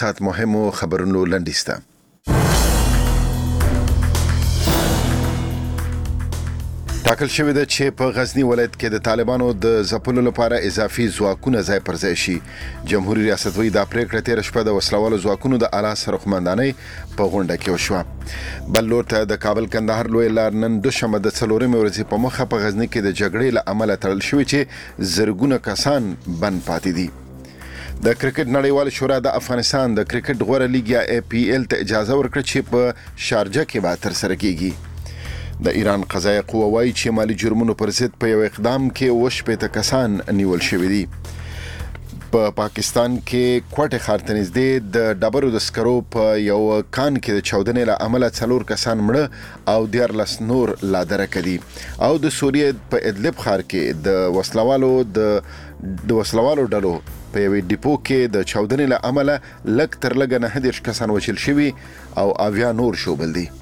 خاط مهمو خبرونو لنډیسته. ټاکل شوې ده چې په غزنی ولایت کې د طالبانو د ځپلو لپاره اضافي ځواکونه ځای پر ځای شي. جمهوریت ریاست وایي دا پریکړه تیر شپه د وسلوالو ځواکونو د اعلی سرقمندانۍ په غونډه کې وشوه. بل لور ته د کابل کندهار لوی لار نن دوشنبه د 4 ورځې په مخه په غزنی کې د جګړې له امله تړل شوې چې زرګونه کسان بند پاتې دي. د کرکټ نړیوال شورا د افغانستان د کرکټ غوړه لیګ یا APL ته اجازه ورکړه چې په شارجه کې به ترسره کیږي. د ایران قضایه قوه وايي چې مالی جرمونو پر ضد په یو اقدام کې 80 کسان نیول شوي دي. په پاکستان کې کوټه ښار ته نږدې د ډبرو د سکرو په یو کان کې د چاودنې له امله 4 کسان مړه او 14 نور لا درکه دي. او د سوریې په ادلب ښار کې د وسلوالو ډلو په یوې ډیپو کې د چاودنې له امله لږ تر لږه 19 کسان وژل شوي او 80 نور شوبل دي.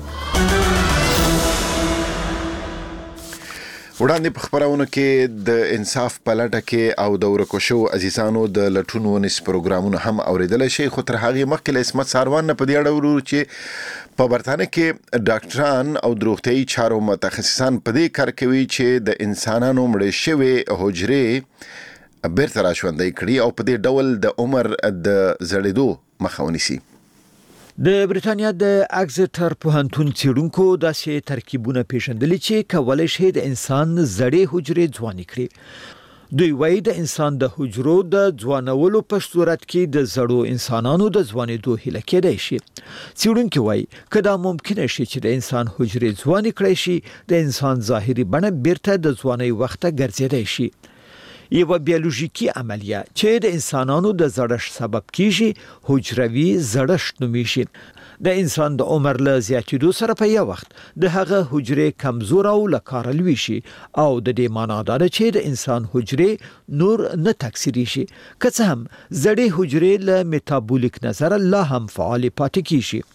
وړاندې په خبرونو کې د انصاف په لټه کې او د ورکو شو عزیزانو د لټون ونیس پروګرامونه هم اوریدل شي. خو تر هغه مخکې له اسمت ساروان په دې اړه ورو چې په برتانیه کې ډاکټران او د روغتیايي چارو متخصصان په دې کار کوي چې د انسانانو مړ شوي حجرې بیرته راژوندۍ کړي او په دې ډول د عمر د زړېدو مخه ونیسي. د بریتانیا د اګزټر پوهنتون څېړونکو داسې ترکیبونه پیژندلي چې کولای شي د انسان زړې حجرې ځوانې کړي. دوی وایي د انسان د حجرو د ځوانولو په صورت کې د زړو انسانانو د ځوانېدو هیله کېدای شي. څېړونکي وایي که دا ممکنه شي چې د انسان حجرې ځوانې کړی شي، د انسان ظاهري بڼه بیرته د ځوانۍ وخته ګرځېدای شي. یو بیولوژیکی عملیه چې د انسانانو د زړښت سبب کیږي حجروي زړښت نومیږي. د انسان د عمر له زیاتېدو سره په یو وخت د هغه حجرې کمزور او له کاره لوي شي او د دې معنا دا ده چې د انسان حجرې نور نه تکثیري شي، که څه هم زړې حجرې له میتابولیک نظر لا هم فعال پاتې کیږي.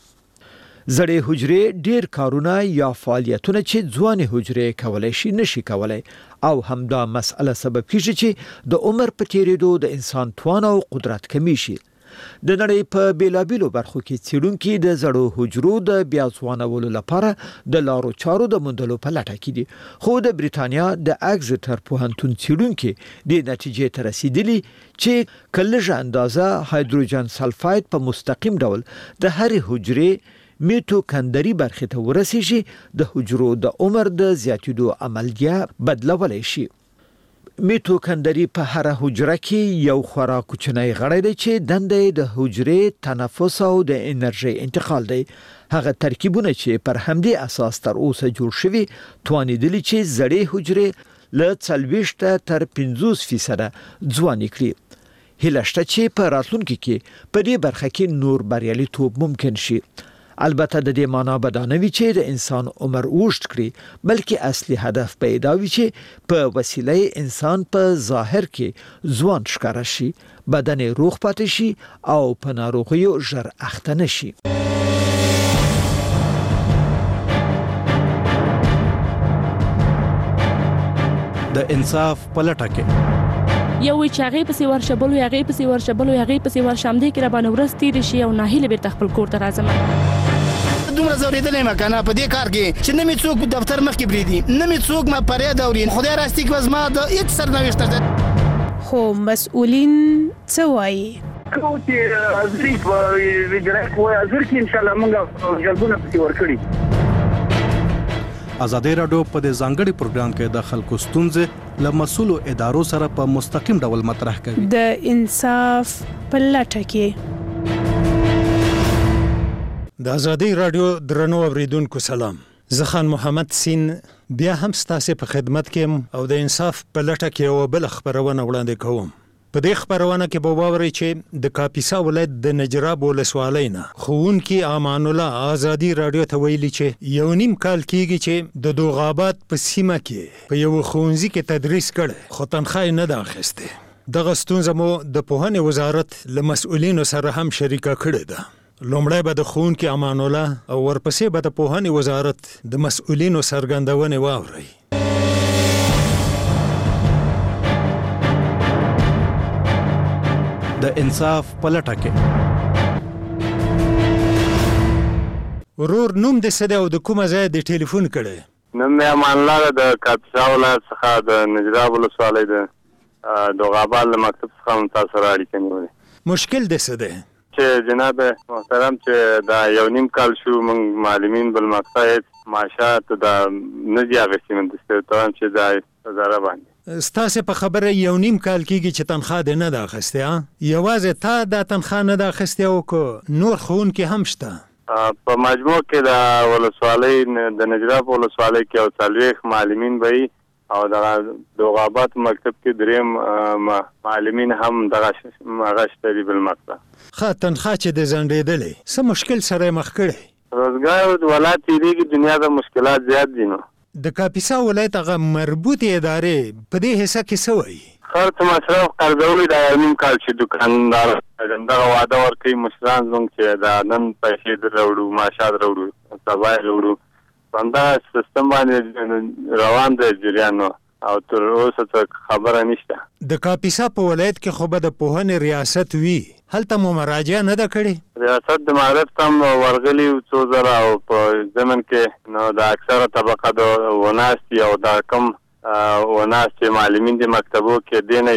زړې حجرې ډیر کارونه یا فعالیتونه چې ځوانې حجرې کولای شي نشي کولای، او همدا مسئله سبب کیږي چې د عمر په تیریدو د انسان توان او قدرت کمی شي. د نړۍ په بیلابیلو برخو کې څېړونکي د زړو حجرو د بیا ځوانولو لپاره د لارو چارو د موندلو په لټه کې دي. خو د بریتانیا د اګزټر پوهنتون څېړونکي د نتیجې ته رسیدلي چې کلهجه اندازه هایدروجن سلفاید په مستقیم ډول د هرې حجرې میټوکندري برخه ته ورسیږي، د حجرو د عمر د زیاتېدو عملیه بدلولای شي. میټوکندري په هر حجره کې یو خورا کوچنی غړی دی چې دنده د حجرې تنفس او د انرژي انتقال دی. هغه ترکیبونه چې پر همدې اساس تر اوسه جوړ شوي توانیدلی چې زړې حجرې له 40 تر 50% ځوانې کړي. هیله شته چې په راتلونکي کې په دې برخه کې نور بریالیتوب ممکن شي. البته د دې معنا به دا نه وي چې د انسان عمر اوږد کړي، بلکې اصلي هدف به دا وي چې په وسیله انسان په ظاهر کې ځوان ښکاره شي، بدن روغ پاتې شي او په ناروغیو ژر اخته نشي. د انصاف په لټه کې یو چې هغه پسې ورشبلو هغه پسې ورشمدې کې را باندې ورستې دي شي او ناهیله بیرته خپل کور ته راځم. دومره زوریدلې ما کنه په دې کار کې چې نه می څوک دفتر مخ کې بریدي، نه می څوک ما پرې دورین. خدای راستي کې وزما د هیڅ سرنوشت ده. خو مسؤلین څه وایي؟ کو چې ازري په ویجرای کوی ازر کې ان شاء الله موږ جلبونه پسې ورکړي. ازادي راډیو په دې ځانګړي پروګرام کې د خلکو ستونزې له مسؤلو ادارو سره په مستقیم ډول مطرح کوي. د انصاف په لټه کې د ازادي راډیو درنو اوریدونکو سلام. زه خان محمد سین بیا هم ستاسو په خدمت کې او د انصاف په لټه کې یو بل خبرونه وړاندې کوم. په دې خبرونه کې به واورئ چې د کاپیسا ولایت د نجراب ولسوالۍ نه ښوونکي امان الله ازادي راډیو ته ویلي چې یو نیم کال کېږي چې د دوغابات په سیمه کې په یو ښوونځي کې تدریس کړی، خو تنخواه نه ده اخیستې. دغه ستونزه مو د پوهنې وزارت له مسؤلینو سره هم شریکه کړې ده. لومړی به د ښوونکي امان الله او ورپسې به د پوهنې وزارت د مسؤلینو څرګندونې واورئ. د انصاف په لټه کې ورور نوم د سده او د کومه ځای د ټلیفون کړي؟ نوم مې امان الله د کاپیسا ولایت څخه د نجراب ولسوالۍ د دوغابال له مکتب څخه هم تاسو سره اړیکه نیولې. مشکل د سده چې جناب محترم چې دا 1.5 کال شو موږ معلمین بل مقصد معاشات دا نه دی اغستې من دستان چې دا زره باندې ستاسو په خبره 1.5 کال کېږي چې تنخواه دې نه ده اخیستې؟ یوازې تا دا تنخواه نه ده اخیستې او که نور ښوونکي هم شته؟ په مجموع کې د ولسوالۍ د نجراب ولسوالۍ کې او 40 معلمین به او د دوغابات مکتب کې دریم معلمین هم دغه غشتري بل مقصد ښه تنخواه چې د ځنډېدلې څه مشکل سره مخ کړی؟ روزګار ولایت تیریږي دنیا د مشکلات زیات دي. نو د کاپیسا ولایت هغه مربوطې ادارې په دې حصہ کې څه وایي؟ خرڅ مصرف قرضوي دا 1.5 کال چې دکاندار دغه واده ورکوي مشران زموږ چې دا نن پیسې دروړو معاشات وروړو سبا وروړو څنګه سیستم باندې روان دی جریان او تر اوسه څه خبره نشته. د کاپیسا په ولایت کې خو به د پوهنې ریاست وي، هلته مو مراجعه نه ده کړې؟ ریاست د معرفت هم ورغلي څو ځله او په زمن کې نو د اکثره طبقه د وناستي او دا کم وناستي معلمین د مکتبو کې دینه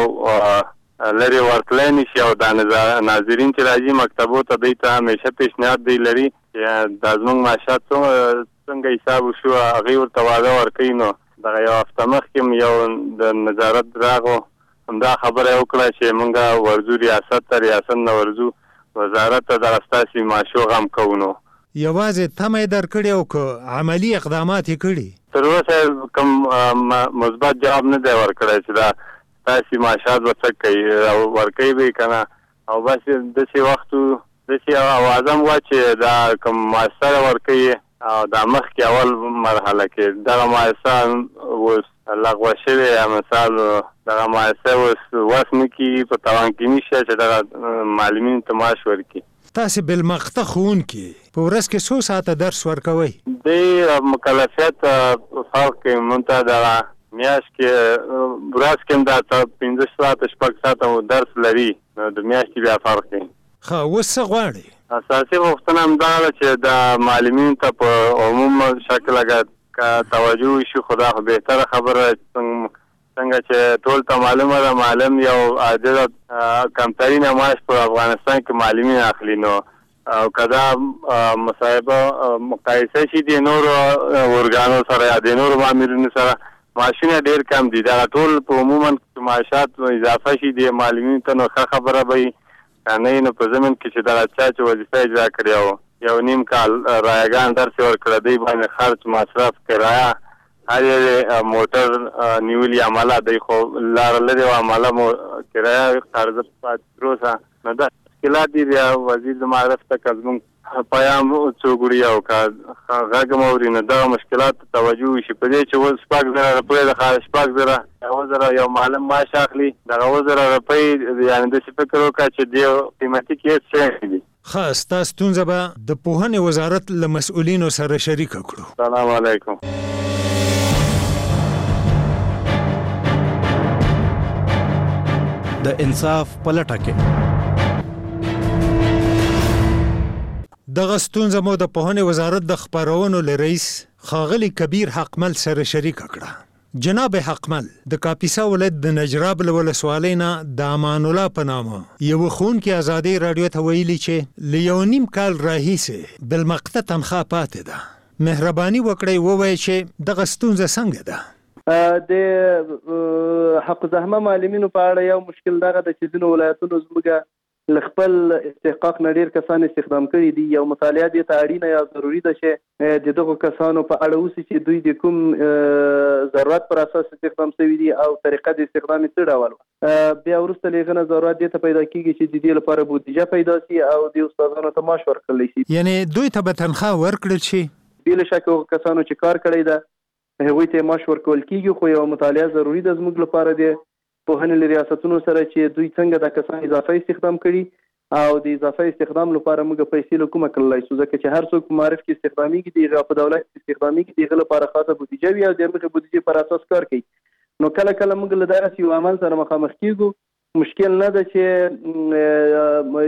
اضافه لري ورکړل نشي او د ناظرین چې راځي مکتبو ته دوی ته همیشه پیشنهاد دی لري چې د زموږ معاشات څنګه حساب وشو هغې ورته واده ورکوي. نو دغه یو هفته مخکې یو د نظارت راغو همدا خبره وکړه چې موږ ورځو ریاست ته، ریاست نه ورځو وزارت ته دغه ستاسې معاشو غم کوو. نو یوازې تمه یې درکړې او که عملي اقدامات یې کړي؟ تر اوسه کوم مثبت جواب نه دی ورکړی چې دا ستاسې معاشات به څه کوي ورکوي به یې که نه او بس داسې وخت داسې اوازه م وه چې دا کوم مؤثره ورکوي او دا مخکې اول مرحله کې دغه مؤسسه اوس لغوه شوې مثال دغه مؤسسه اوس وس نه کېږي په توان کې نشته چې دغه معلمینو ته معاش ورکړي. تاسې بالمقطع ښوونکي په ورځ کې څو ساعته درس ورکوئ؟ د مکلفیت فرق کوي. مونږ ته دغه میاشت کې ورځ کې هم دا 15 ساعته 6 ساعته درس لري نو د میاشتې بیا فرق کوي. ښه اوس څه غواړئ؟ اساسي غوښتنه همدا ده چې د معلمینو ته په عموم شکل که توجه وشي خو دا خو بهتره خبره څنګه چې ټول ته معلومه ده معلم یو عاجزه کمترینه معاش په افغانستان کې معلمین اخلي. نو او که دا مصاحبه مقایسه شي د نورو ارګانو سره یا د نورو مامورینو سره معاشونه ډېر کم دي. دا ټول په عموما معاشات اضافه شي د معلمینو ته نو ښه خبره به وي. نه نو په زمن کې چې دغه چا چې وظیفه اجرا کړې وه 1.5 کال رایګان درس یې ورکړه دی باندې خرچ مصرف کرایه هر یو موټر نیولي عمله دی خو لاره لرې وه عمله مو کرایه قرضه پاتې تر اوسه نو دا مشکلات دي. بیا وزیر د معرف ته که زموږ پیام څوک وړي او که غږ م اوري نو دغه مشکلات ته توجه وشي په دې چې اوس 6,000 روپۍ د 6,000 10,000 یو معلم معاش اخلي دغه 10,000 روپۍ یعنې داسې فکر وکړه چې دې قیمتي کې هېڅ شی نه دي. ښه ستا ستونزه به د پوهنې وزارت له مسؤلینو سره شریکه کړو. سلام علیکم. د انصاف په لټه کې دغه ستونزه مو د پوهنې وزارت د خپرونو له رئیس ښاغلي کبیر حقمل سره شریکه کړه. جناب حقمل د کاپیسا ولایت د نجراب له ولسوالۍ نه د امان الله په نامه یو ښوونکي ازادۍ راډیو ته ویلي چې له 1.5 کال راهیسې بالمقطع تنخواه پاتې ده. مهرباني وکړئ ووایئ چې دغه ستونزه څنګه ده؟ د حق زحمه معلمینو په اړه یو مشکل دغه د چې ځینو ولایتونو زموږ له خپل استحقاق نه ډېر کسان استخدام کړي دي. یو مطالعه دې ته اړینه یا ضروري ده چې د دغو کسانو په اړه وسي چې دوی د کوم ضرورت پر اساس استخدام شوي دي او طریقه د استخدام یې څه ډول وه. بیا وروسته له هغه نه ضرورت دې ته پیدا کېږي چې د دې لپاره بودیجه پیدا شي او د استادانو ته معاش ورکړلی شي. یعنې دوی ته به تنخواه ورکړل شي؟ بې له شکه هغو کسانو چې کار کړی ده هغوی ته معاش ورکول کېږي خو یوه مطالعه ضروري ده زموږ لپاره د پوهنې له ریاستونو سره چې دوی څنګه دا کسان اضافه استخدام کړي او د اضافه استخدام لپاره موږ پیسې له کومه کړلی شو ځکه چې هر څوک په معرف کې استخدامېږي د هغه په دولت کې استخدامېږي د هغه لپاره خاصه بودیجه وي او د هغې بودیجې پر اساس کار کوي. نو کله کله موږ له دغسې یو عمل سره مخامخ کېږو. مشکل نه ده چې